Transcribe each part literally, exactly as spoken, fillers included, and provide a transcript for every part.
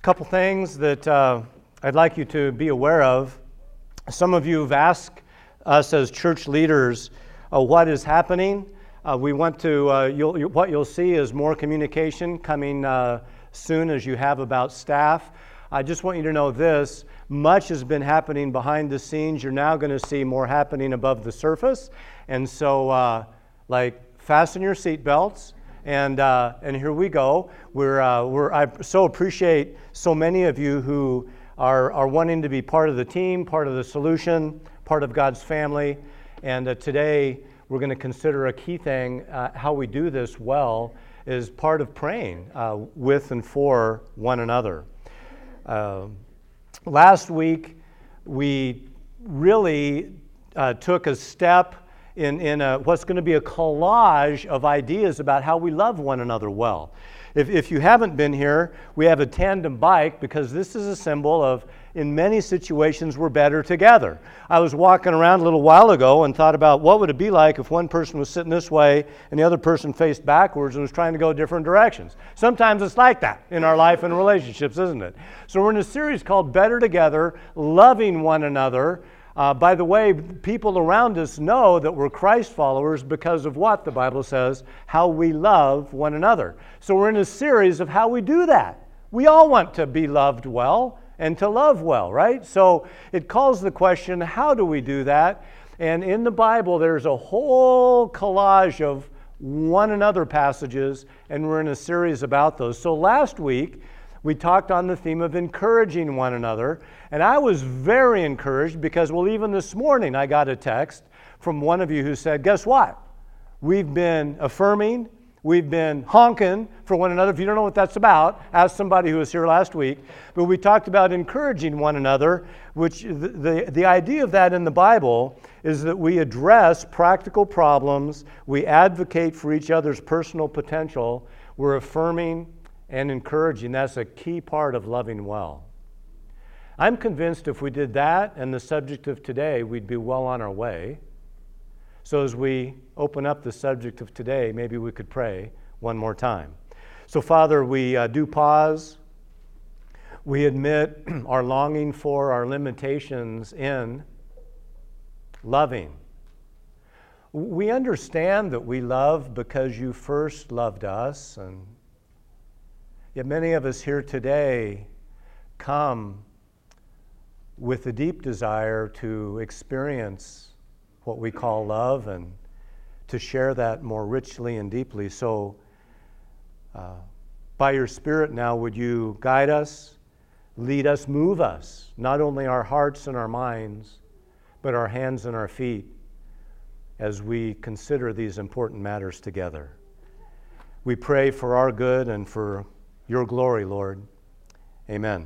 couple things that uh, I'd like you to be aware of. Some of you have asked us as church leaders uh, what is happening. Uh, we want to, uh, you'll, you, what you'll see is more communication coming uh, soon as you have about staff. I just want you to know this, much has been happening behind the scenes. You're now going to see more happening above the surface. And so, uh, like, fasten your seatbelts. And uh, and here we go. We're uh, we're I so appreciate so many of you who are are wanting to be part of the team, part of the solution, part of God's family. And uh, today we're going to consider a key thing. Uh, how we do this well is part of praying uh, with and for one another. Uh, last week we really uh, took a step in, in a, what's going to be a collage of ideas about how we love one another well. If, if you haven't been here, we have a tandem bike because this is a symbol of, in many situations, we're better together. I was walking around a little while ago and thought about what would it be like if one person was sitting this way and the other person faced backwards and was trying to go different directions. Sometimes it's like that in our life and relationships, isn't it? So we're in a series called Better Together, Loving One Another. Uh, by the way, people around us know that we're Christ followers because of what the Bible says, how we love one another. So we're in a series of how we do that. We all want to be loved well and to love well, right? So it calls the question, how do we do that? And in the Bible, there's a whole collage of one another passages, and we're in a series about those. So last week, we talked on the theme of encouraging one another, and I was very encouraged because, well, even this morning I got a text from one of you who said, guess what? We've been affirming, we've been honking for one another. If you don't know what that's about, ask somebody who was here last week. But we talked about encouraging one another, which the, the, the idea of that in the Bible is that we address practical problems, we advocate for each other's personal potential, we're affirming and encouraging. That's a key part of loving well. I'm convinced if we did that and the subject of today, we'd be well on our way. So as we open up the subject of today, maybe we could pray one more time. So Father, we uh, do pause. We admit our longing for, our limitations in loving. We understand that we love because you first loved us, and yet many of us here today come with a deep desire to experience what we call love and to share that more richly and deeply. So uh, by your Spirit now, would you guide us, lead us, move us, not only our hearts and our minds, but our hands and our feet as we consider these important matters together. We pray for our good and for your glory, Lord. Amen.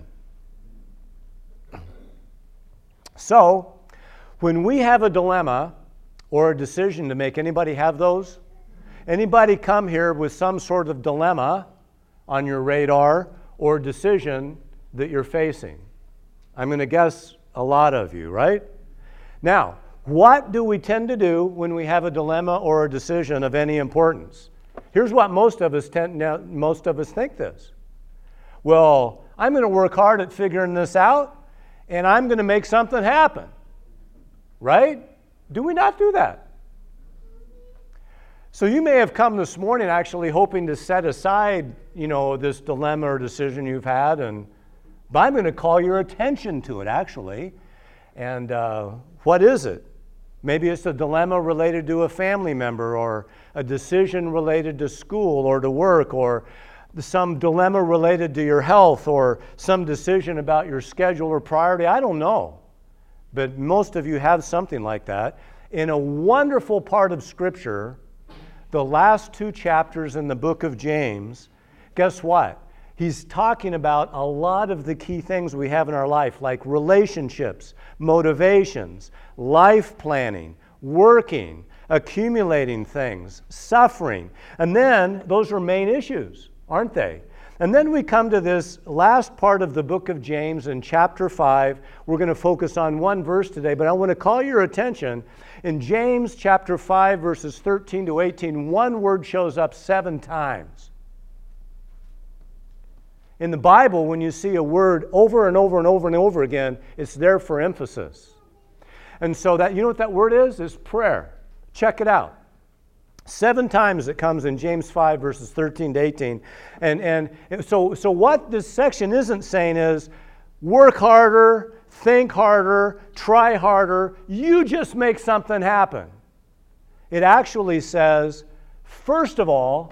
So, when we have a dilemma or a decision to make, anybody have those? Anybody come here with some sort of dilemma on your radar or decision that you're facing? I'm going to guess a lot of you, right? Now, what do we tend to do when we have a dilemma or a decision of any importance? Here's what most of us tend, now, most of us think this. Well, I'm going to work hard at figuring this out, and I'm going to make something happen. Right? Do we not do that? So you may have come this morning actually hoping to set aside, you know, this dilemma or decision you've had, and but I'm going to call your attention to it, actually. And uh, what is it? Maybe it's a dilemma related to a family member, or a decision related to school or to work, or some dilemma related to your health, or some decision about your schedule or priority. I don't know. But most of you have something like that. In a wonderful part of Scripture, the last two chapters in the book of James, guess what? He's talking about a lot of the key things we have in our life, like relationships, motivations, life planning, working, accumulating things, suffering. And then those are main issues, aren't they? And then we come to this last part of the book of James in chapter five. We're going to focus on one verse today, but I want to call your attention. In James chapter five, verses thirteen to eighteen, one word shows up seven times. In the Bible, when you see a word over and over and over and over again, it's there for emphasis. And so that, you know what that word is? It's prayer. Check it out. Seven times it comes in James five, verses thirteen to eighteen. And, and so, so what this section isn't saying is, work harder, think harder, try harder, you just make something happen. It actually says, first of all,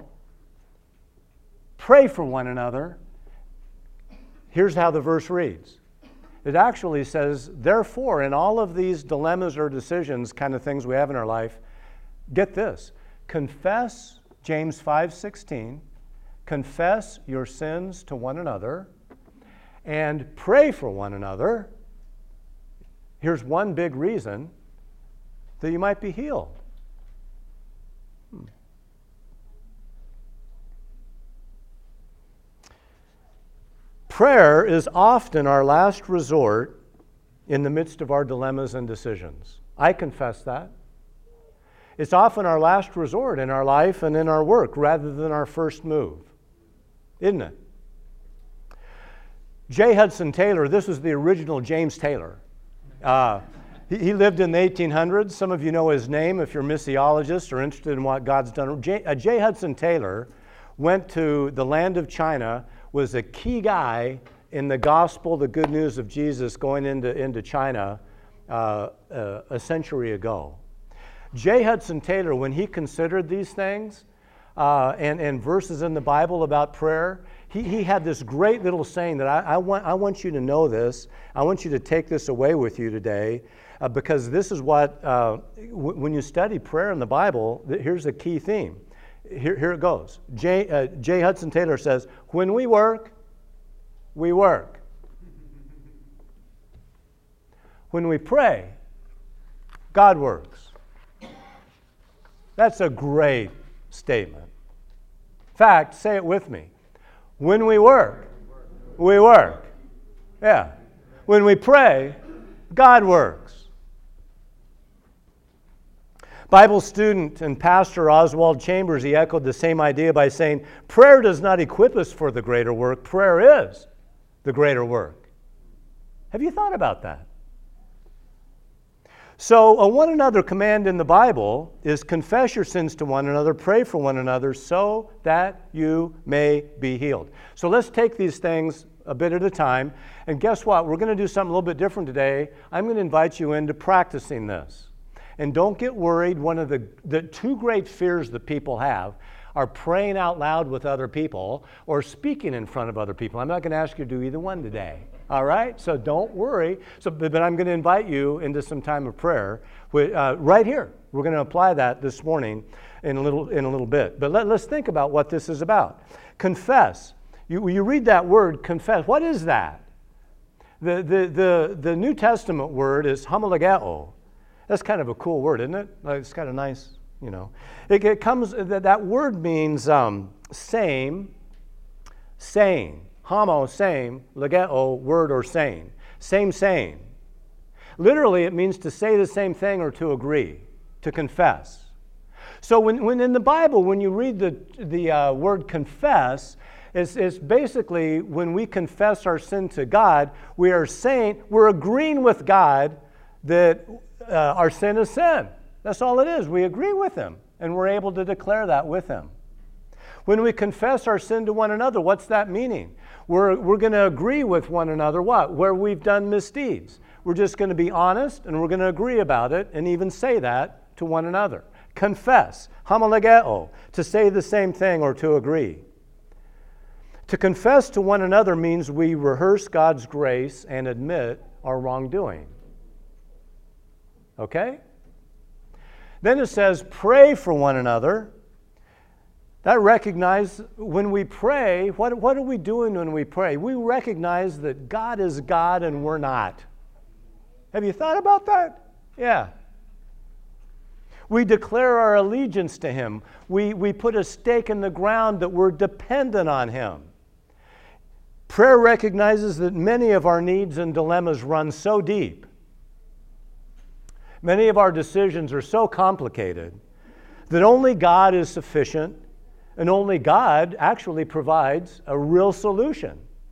pray for one another. Here's how the verse reads. It actually says, therefore, in all of these dilemmas or decisions, kind of things we have in our life, get this. Confess, James five sixteen, confess your sins to one another and pray for one another. Here's one big reason that you might be healed. Hmm. Prayer is often our last resort in the midst of our dilemmas and decisions. I confess that. It's often our last resort in our life and in our work rather than our first move, isn't it? J. Hudson Taylor, this was the original James Taylor. Uh, he, he lived in the eighteen hundreds. Some of you know his name if you're missiologists or interested in what God's done. J. Uh, J. Hudson Taylor went to the land of China, was a key guy in the gospel, the good news of Jesus going into, into China uh, uh, a century ago. J. Hudson Taylor, when he considered these things uh, and, and verses in the Bible about prayer, he, he had this great little saying that I, I, want, I want you to know this. I want you to take this away with you today uh, because this is what, uh, w- when you study prayer in the Bible, th- here's a key theme. Here, here it goes. J. Uh, J. Hudson Taylor says, when we work, we work. When we pray, God works. That's a great statement. In fact, say it with me. When we work, we work. Yeah. When we pray, God works. Bible student and pastor Oswald Chambers, he echoed the same idea by saying, prayer does not equip us for the greater work. Prayer is the greater work. Have you thought about that? So a one another command in the Bible is confess your sins to one another, pray for one another so that you may be healed. So let's take these things a bit at a time. And guess what? We're going to do something a little bit different today. I'm going to invite you into practicing this. And don't get worried. One of the, the two great fears that people have are praying out loud with other people or speaking in front of other people. I'm not going to ask you to do either one today. All right? So don't worry. So, but I'm going to invite you into some time of prayer uh, right here. We're going to apply that this morning in a little in a little bit. But let, let's think about what this is about. Confess. You, you read that word, confess. What is that? The, the, the, the New Testament word is homologeo. That's kind of a cool word, isn't it? Like, it's kind of nice, you know. It, it comes, that, that word means um, same, same. Homo, same, legeo, word or saying. Same, same. Literally, it means to say the same thing or to agree, to confess. So when, when in the Bible, when you read the, the uh, word confess, it's, it's basically when we confess our sin to God, we are saying, we're agreeing with God that uh, our sin is sin. That's all it is. We agree with Him, and we're able to declare that with Him. When we confess our sin to one another, what's that meaning? We're, we're going to agree with one another what? Where we've done misdeeds. We're just going to be honest, and we're going to agree about it, and even say that to one another. Confess, homologeo, to say the same thing or to agree. To confess to one another means we rehearse God's grace and admit our wrongdoing. Okay? Then it says, pray for one another. That recognize when we pray, what, what are we doing when we pray? We recognize that God is God and we're not. Have you thought about that? Yeah. We declare our allegiance to Him. We, we put a stake in the ground that we're dependent on Him. Prayer recognizes that many of our needs and dilemmas run so deep. Many of our decisions are so complicated that only God is sufficient, and only God actually provides a real solution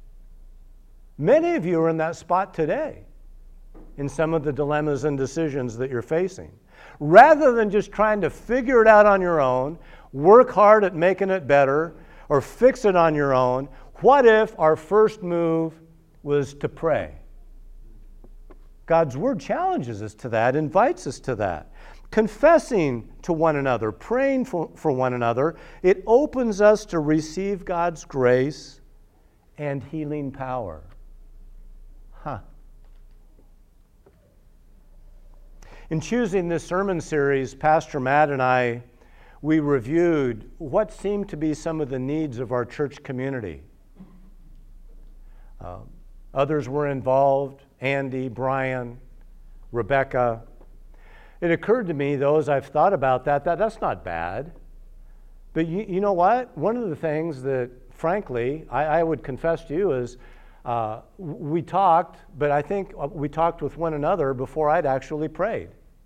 Many of you are in that spot today in some of the dilemmas and decisions that you're facing. Rather than just trying to figure it out on your own, work hard at making it better, or fix it on your own, what if our first move was to pray? God's Word challenges us to that, invites us to that. Confessing to one another, praying for, for one another, it opens us to receive God's grace and healing power. Huh. In choosing this sermon series, Pastor Matt and I, we reviewed what seemed to be some of the needs of our church community. Um, others were involved, Andy, Brian, Rebecca. It occurred to me, though, as I've thought about that, that that's not bad. But you, you know what? One of the things that, frankly, I, I would confess to you is uh, we talked, but I think we talked with one another before I'd actually prayed.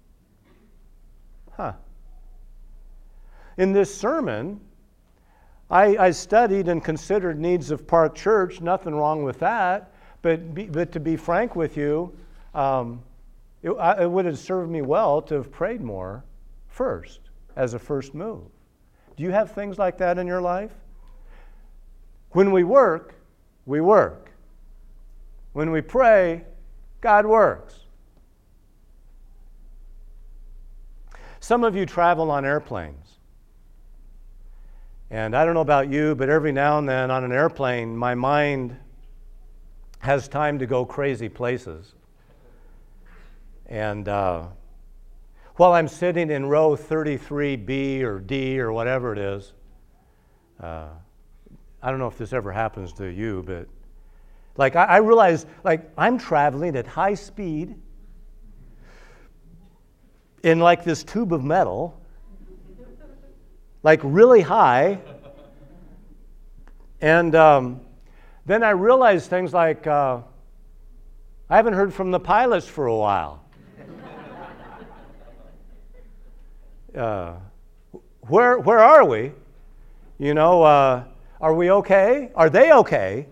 Huh. In this sermon, I, I studied and considered needs of Park Church. Nothing wrong with that. But, be, but to be frank with you, um, it, I, it would have served me well to have prayed more first, as a first move. Do you have things like that in your life? When we work, we work. When we pray, God works. Some of you travel on airplanes. And I don't know about you, but every now and then on an airplane, my mind has time to go crazy places. And uh, while I'm sitting in row thirty-three B or D or whatever it is, uh, I don't know if this ever happens to you, but like I, I realize, like I'm traveling at high speed in like this tube of metal, like really high, and um, then I realized things like uh, I haven't heard from the pilots for a while. uh, where where are we? You know, uh, are we okay? Are they okay?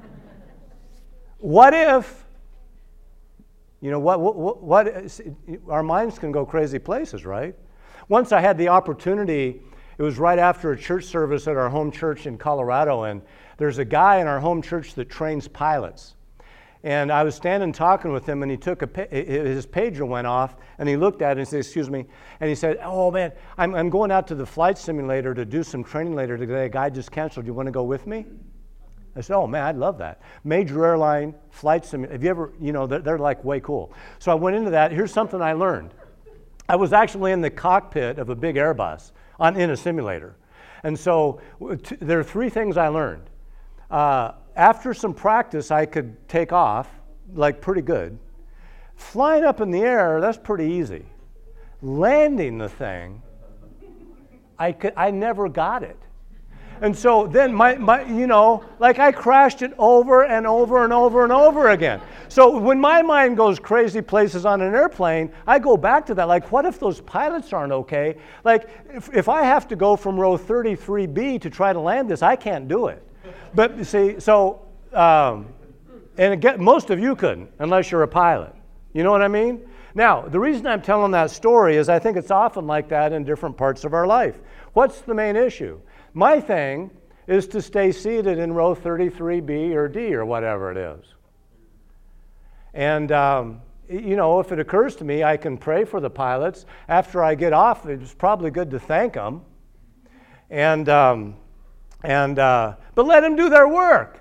What if? You know, what, what, what, our minds can go crazy places, right? Once I had the opportunity, it was right after a church service at our home church in Colorado, and there's a guy in our home church that trains pilots. And I was standing talking with him, and he took a, his pager went off, and he looked at it and said, excuse me, and he said, oh man, I'm, I'm going out to the flight simulator to do some training later today. A guy just canceled. Do you want to go with me? I said, oh man, I'd love that. Major airline, flight simulator. Have you ever, you know, they're, they're like way cool. So I went into that. Here's something I learned. I was actually in the cockpit of a big Airbus on, in a simulator. And so t- there are three things I learned. Uh, after some practice, I could take off, like pretty good. Flying up in the air, that's pretty easy. Landing the thing, I could, I never got it. And so then my, my, you know, like I crashed it over and over and over and over again. So when my mind goes crazy places on an airplane, I go back to that. Like, what if those pilots aren't okay? Like, if, if I have to go from row thirty-three B to try to land this, I can't do it. But you see, so, um, and again, most of you couldn't, unless you're a pilot. You know what I mean? Now, the reason I'm telling that story is I think it's often like that in different parts of our life. What's the main issue? My thing is to stay seated in row thirty-three B or D or whatever it is. And, um, you know, if it occurs to me, I can pray for the pilots. After I get off, it's probably good to thank them. And, um, and uh, but let them do their work.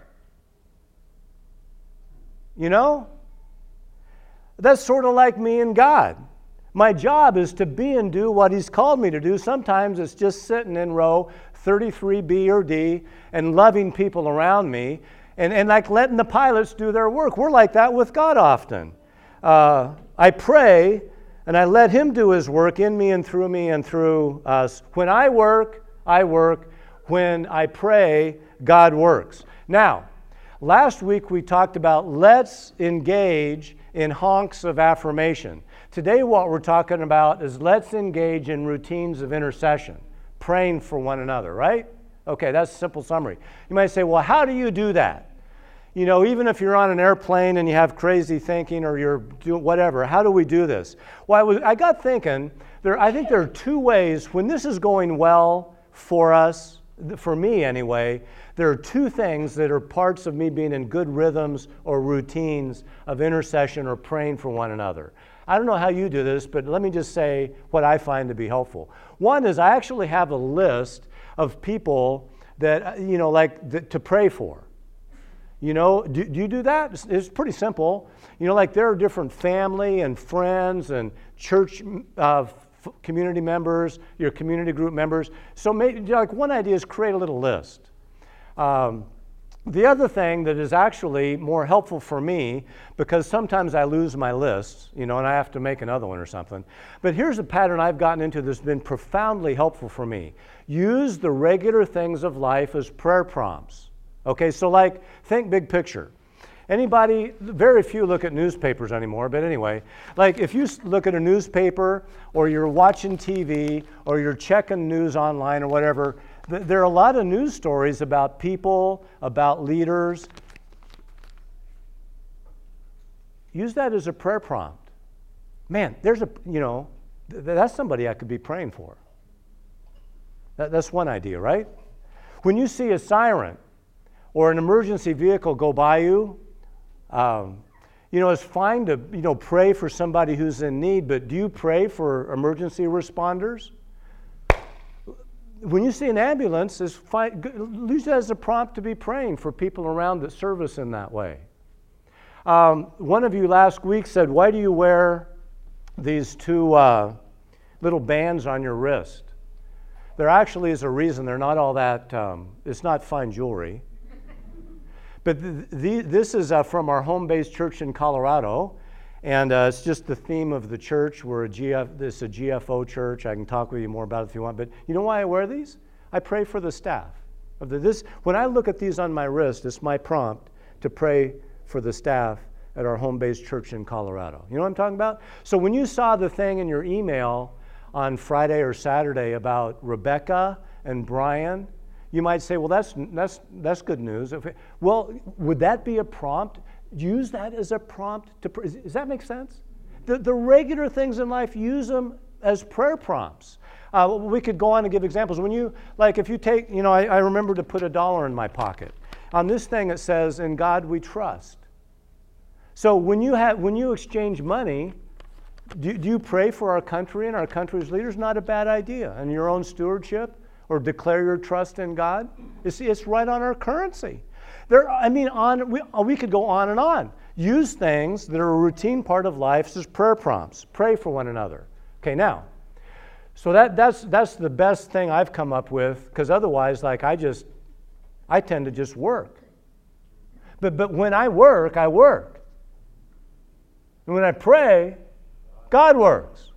You know? That's sort of like me and God. My job is to be and do what He's called me to do. Sometimes it's just sitting in row thirty-three B or D and loving people around me and, and like letting the pilots do their work. We're like that with God often. Uh, I pray and I let Him do His work in me and through me and through us. When I work, I work. When I pray, God works. Now, last week we talked about let's engage in honks of affirmation. Today what we're talking about is let's engage in routines of intercession, praying for one another, right? Okay, that's a simple summary. You might say, well, how do you do that? You know, even if you're on an airplane and you have crazy thinking or you're doing whatever, how do we do this? Well, I, was, I got thinking, there, I think there are two ways, when this is going well for us, for me anyway, there are two things that are parts of me being in good rhythms or routines of intercession or praying for one another. I don't know how you do this, but let me just say what I find to be helpful. One is I actually have a list of people that, you know, like th- to pray for. You know, do, do you do that? It's, it's pretty simple. You know, like there are different family and friends and church uh, f- community members, your community group members. So maybe, like one idea is create a little list. Um, the other thing that is actually more helpful for me, because sometimes I lose my lists, you know, and I have to make another one or something. But here's a pattern I've gotten into that's been profoundly helpful for me. Use the regular things of life as prayer prompts. Okay, so like, think big picture. Anybody, very few look at newspapers anymore, but anyway, like if you look at a newspaper or you're watching T V or you're checking news online or whatever, th- there are a lot of news stories about people, about leaders. Use that as a prayer prompt. Man, there's a, you know, th- that's somebody I could be praying for. That, that's one idea, right? When you see a siren, or an emergency vehicle go by you, um, you know, it's fine to, you know, pray for somebody who's in need, but do you pray for emergency responders? When you see an ambulance, it's fine, use that as a prompt to be praying for people around that serve us in that way. Um, one of you last week said, why do you wear these two uh, little bands on your wrist? There actually is a reason. They're not all that, um, it's not fine jewelry. But the, the, this is uh, from our home-based church in Colorado, and uh, it's just the theme of the church. We're a G F, this is a G F O church. I can talk with you more about it if you want. But you know why I wear these? I pray for the staff. Of the, this, when I look at these on my wrist, it's my prompt to pray for the staff at our home-based church in Colorado. You know what I'm talking about? So when you saw the thing in your email on Friday or Saturday about Rebecca and Brian, you might say, well, that's that's that's good news. If it, well, would that be a prompt? Use that as a prompt to pray. Does that make sense? The, the regular things in life, use them as prayer prompts. Uh, we could go on and give examples. When you, like if you take, you know, I, I remember to put a dollar in my pocket. On this thing it says, in God we trust. So when you have, when you exchange money, do, do you pray for our country and our country's leaders? Not a bad idea. And your own stewardship? Or declare your trust in God. It's, it's right on our currency. There, I mean, on we, we could go on and on. Use things that are a routine part of life as prayer prompts. Pray for one another. Okay, now, so that that's that's the best thing I've come up with, because otherwise, like I just, I tend to just work. But but when I work, I work. And when I pray, God works.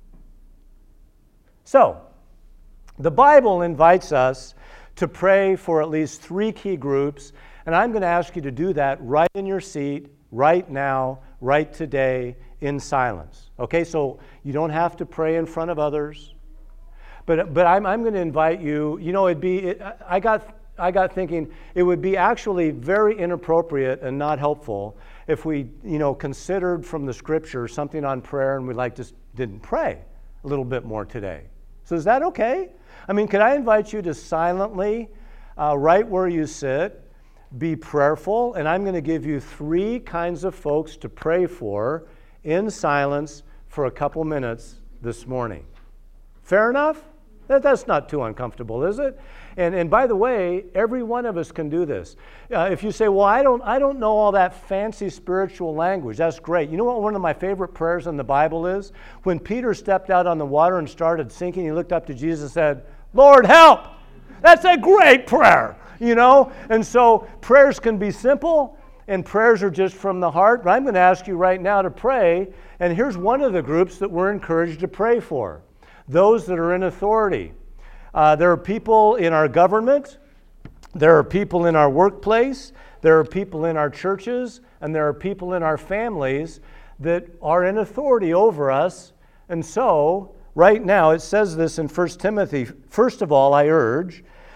So, the Bible invites us to pray for at least three key groups, and I'm going to ask you to do that right in your seat, right now, right today, in silence. Okay, so you don't have to pray in front of others, but but I'm I'm going to invite you. You know, it'd be it, I got I got thinking it would be actually very inappropriate and not helpful if we you know considered from the Scripture something on prayer and we like just didn't pray a little bit more today. So is that okay? I mean, could I invite you to silently, uh, right where you sit, be prayerful, and I'm going to give you three kinds of folks to pray for in silence for a couple minutes this morning. Fair enough? That, that's not too uncomfortable, is it? And and by the way, every one of us can do this. Uh, if you say, well, I don't I don't know all that fancy spiritual language, that's great. You know what one of my favorite prayers in the Bible is? When Peter stepped out on the water and started sinking, he looked up to Jesus and said, Lord, help! That's a great prayer, you know? And so prayers can be simple, and prayers are just from the heart. But I'm going to ask you right now to pray, and here's one of the groups that we're encouraged to pray for. Those that are in authority. Uh, there are people in our government, there are people in our workplace, there are people in our churches, and there are people in our families that are in authority over us. And so, right now, it says this in First Timothy, first of all, I urge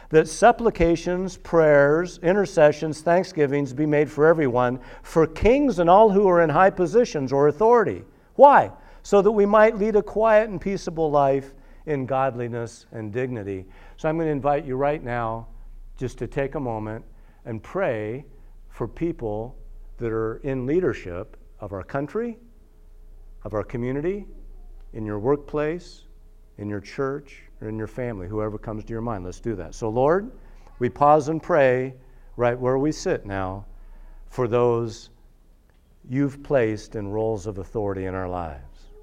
that supplications, prayers, intercessions, thanksgivings be made for everyone, for kings and all who are in high positions or authority. Why? So that we might lead a quiet and peaceable life in godliness and dignity. So I'm going to invite you right now just to take a moment and pray for people that are in leadership of our country, of our community, in your workplace, in your church, or in your family, whoever comes to your mind. Let's do that. So Lord, we pause and pray right where we sit now for those you've placed in roles of authority in our lives.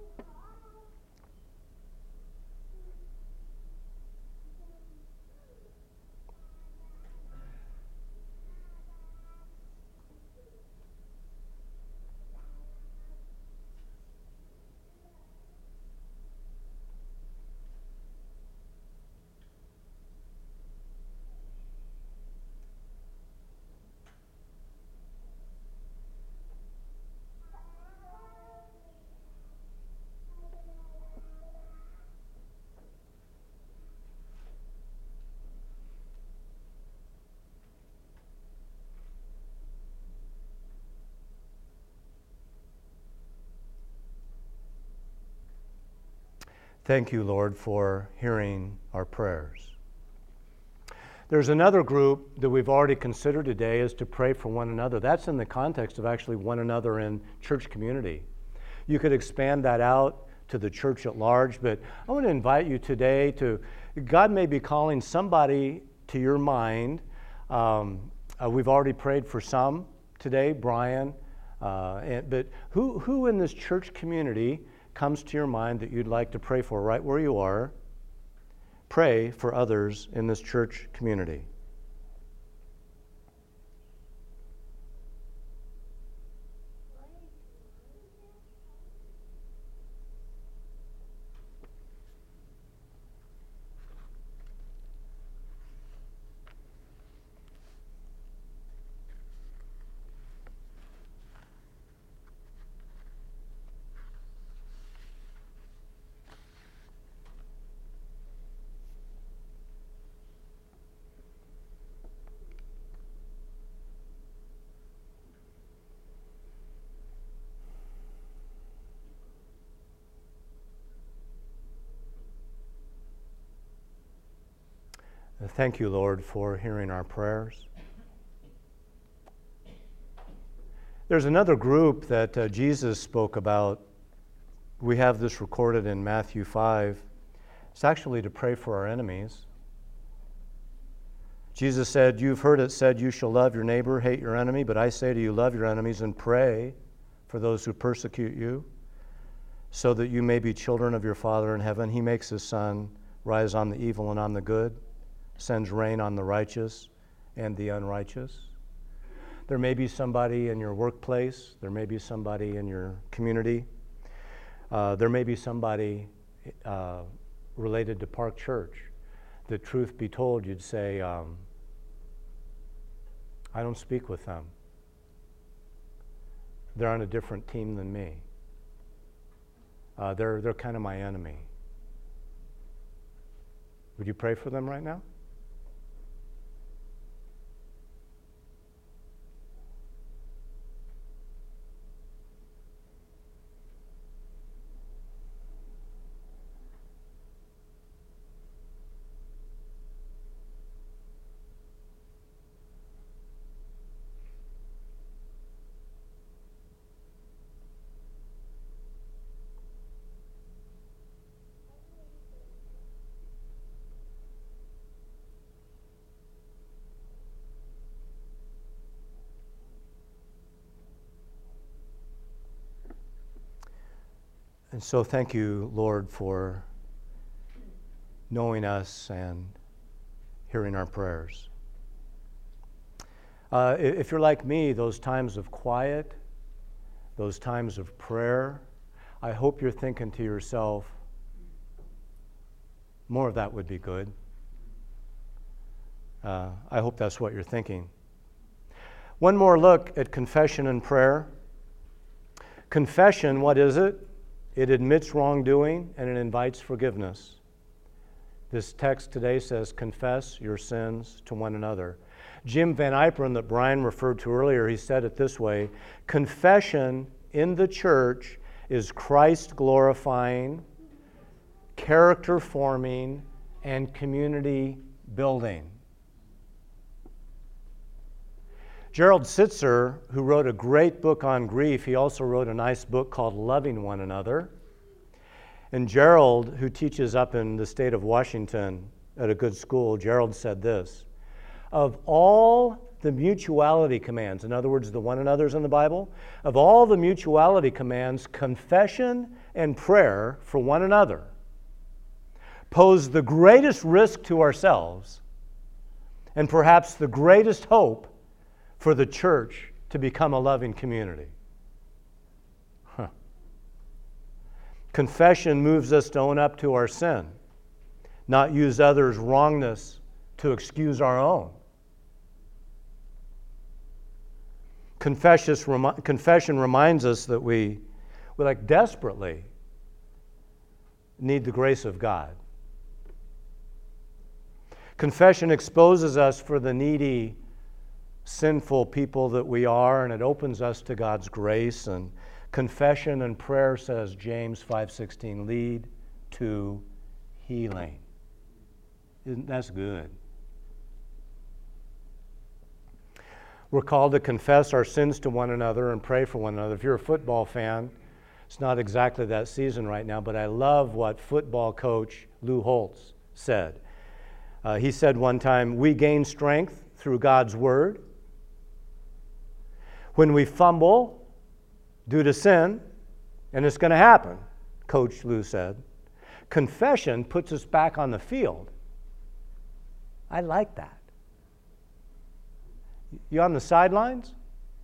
Thank you, Lord, for hearing our prayers. There's another group that we've already considered today is to pray for one another. That's in the context of actually one another in church community. You could expand that out to the church at large, but I want to invite you today to, God may be calling somebody to your mind. Um, uh, we've already prayed for some today, Brian, uh, and, but who, who in this church community comes to your mind that you'd like to pray for right where you are? Pray for others in this church community. Thank you, Lord, for hearing our prayers. There's another group that uh, Jesus spoke about. We have this recorded in Matthew five. It's actually to pray for our enemies. Jesus said, "You've heard it said, you shall love your neighbor, hate your enemy, but I say to you, love your enemies and pray for those who persecute you, so that you may be children of your Father in heaven. He makes his sun rise on the evil and on the good, sends rain on the righteous and the unrighteous." There may be somebody in your workplace. There may be somebody in your community. Uh, there may be somebody uh, related to Park Church that, truth be told, you'd say, um, I don't speak with them. They're on a different team than me. Uh, they're, they're kind of my enemy. Would you pray for them right now? And so thank you, Lord, for knowing us and hearing our prayers. Uh, if you're like me, those times of quiet, those times of prayer, I hope you're thinking to yourself, more of that would be good. Uh, I hope that's what you're thinking. One more look at confession and prayer. Confession, what is it? It admits wrongdoing and it invites forgiveness. This text today says, confess your sins to one another. Jim Van Yperen, that Brian referred to earlier, he said it this way: confession in the church is Christ glorifying, character forming, and community building. Gerald Sitzer, who wrote a great book on grief, he also wrote a nice book called Loving One Another. And Gerald, who teaches up in the state of Washington at a good school, Gerald said this: of all the mutuality commands, in other words, the one another's in the Bible, of all the mutuality commands, confession and prayer for one another pose the greatest risk to ourselves and perhaps the greatest hope for the church to become a loving community. Huh. Confession moves us to own up to our sin, not use others' wrongness to excuse our own. Confession reminds us that we, we like desperately need the grace of God. Confession exposes us for the needy, sinful people that we are, and it opens us to God's grace. And confession and prayer, says James five sixteen, lead to healing. Isn't that good? We're called to confess our sins to one another and pray for one another. If you're a football fan, it's not exactly that season right now, but I love what football coach Lou Holtz said. Uh, he said one time, we gain strength through God's word. When we fumble due to sin, and it's going to happen, Coach Lou said, confession puts us back on the field. I like that. You on the sidelines?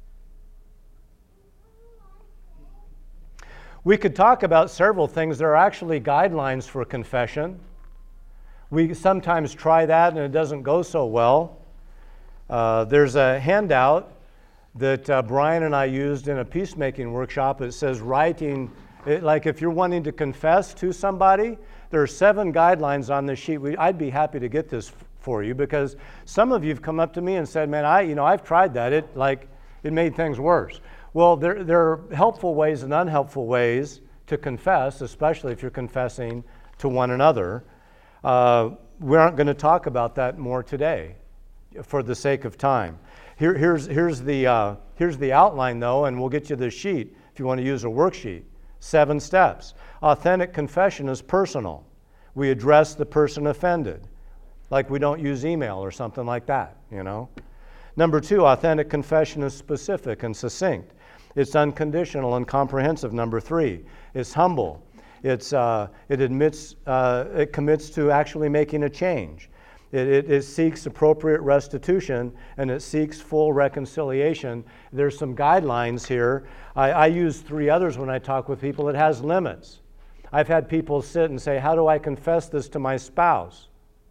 We could talk about several things. There are actually guidelines for confession. We sometimes try that and it doesn't go so well. Uh, there's a handout that uh, Brian and I used in a peacemaking workshop. It says writing, it, like if you're wanting to confess to somebody, there are seven guidelines on this sheet. We, I'd be happy to get this f- for you because some of you have come up to me and said, man, I, you know, I've tried that. It like it made things worse. Well, there, there are helpful ways and unhelpful ways to confess, especially if you're confessing to one another. Uh, we aren't going to talk about that more today for the sake of time. Here, here's, here's, the, uh, here's the outline, though, and we'll get you the sheet if you want to use a worksheet. Seven steps. Authentic confession is personal. We address the person offended, like we don't use email or something like that, you know. Number two, authentic confession is specific and succinct. It's unconditional and comprehensive. Number three, it's humble. It's, uh, it admits, uh, it commits to actually making a change. It, it, it seeks appropriate restitution, and it seeks full reconciliation. There's some guidelines here. I, I use three others when I talk with people. It has limits. I've had people sit and say, how do I confess this to my spouse?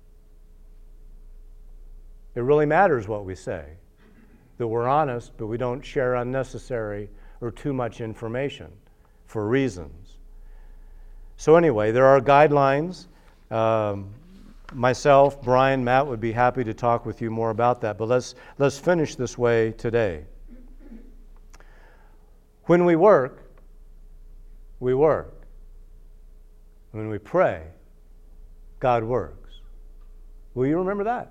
It really matters what we say, that we're honest, but we don't share unnecessary or too much information for reasons. So anyway, there are guidelines. Um, myself, Brian, Matt would be happy to talk with you more about that, but let's, let's finish this way today. When we work, we work. When we pray, God works. Will you remember that?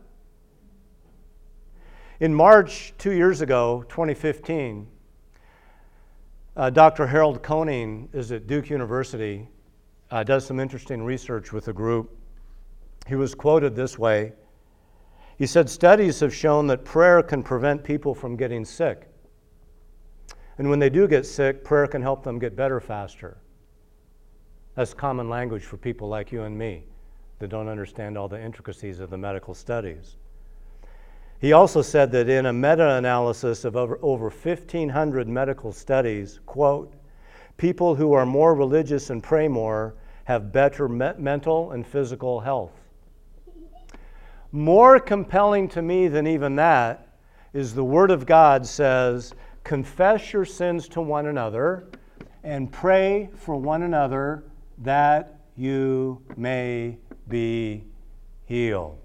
In March two years ago, twenty fifteen, uh, Doctor Harold Koning is at Duke University, uh, does some interesting research with a group. He was quoted this way. He said, studies have shown that prayer can prevent people from getting sick. And when they do get sick, prayer can help them get better faster. That's common language for people like you and me that don't understand all the intricacies of the medical studies. He also said that in a meta-analysis of over, over fifteen hundred medical studies, quote, people who are more religious and pray more have better me- mental and physical health. More compelling to me than even that is the Word of God says, confess your sins to one another and pray for one another that you may be heal.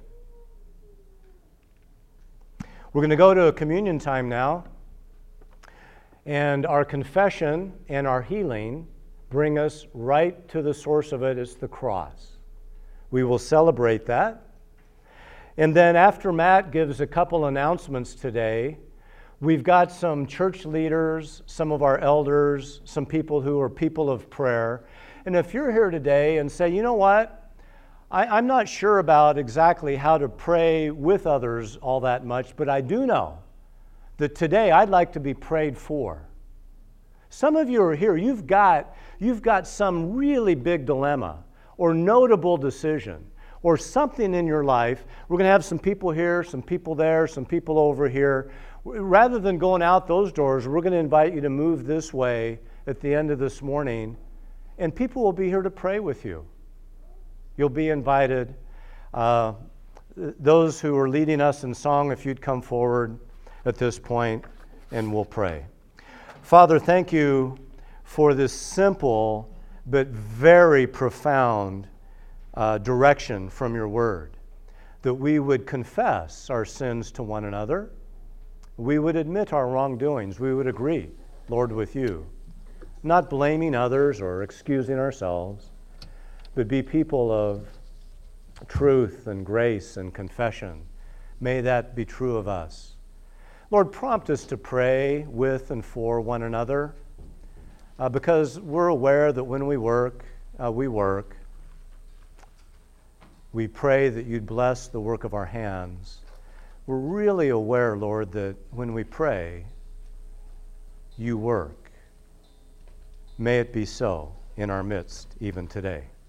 We're going to go to a communion time now, and our confession and our healing bring us right to the source of it. It's the cross. We will celebrate that. And then after Matt gives a couple announcements today, we've got some church leaders, some of our elders, some people who are people of prayer. And if you're here today and say, you know what, I, I'm not sure about exactly how to pray with others all that much, but I do know that today I'd like to be prayed for. Some of you are here, you've got, you've got some really big dilemma or notable decision or something in your life. We're going to have some people here, some people there, some people over here. Rather than going out those doors, we're going to invite you to move this way at the end of this morning, and people will be here to pray with you. You'll be invited. Uh, those who are leading us in song, if you'd come forward at this point, and we'll pray. Father, thank you for this simple but very profound uh, direction from your word, that we would confess our sins to one another. We would admit our wrongdoings. We would agree, Lord, with you, not blaming others or excusing ourselves, but be people of truth and grace and confession. May that be true of us. Lord, prompt us to pray with and for one another, uh, because we're aware that when we work, uh, we work. We pray that you'd bless the work of our hands. We're really aware, Lord, that when we pray, you work. May it be so in our midst even today.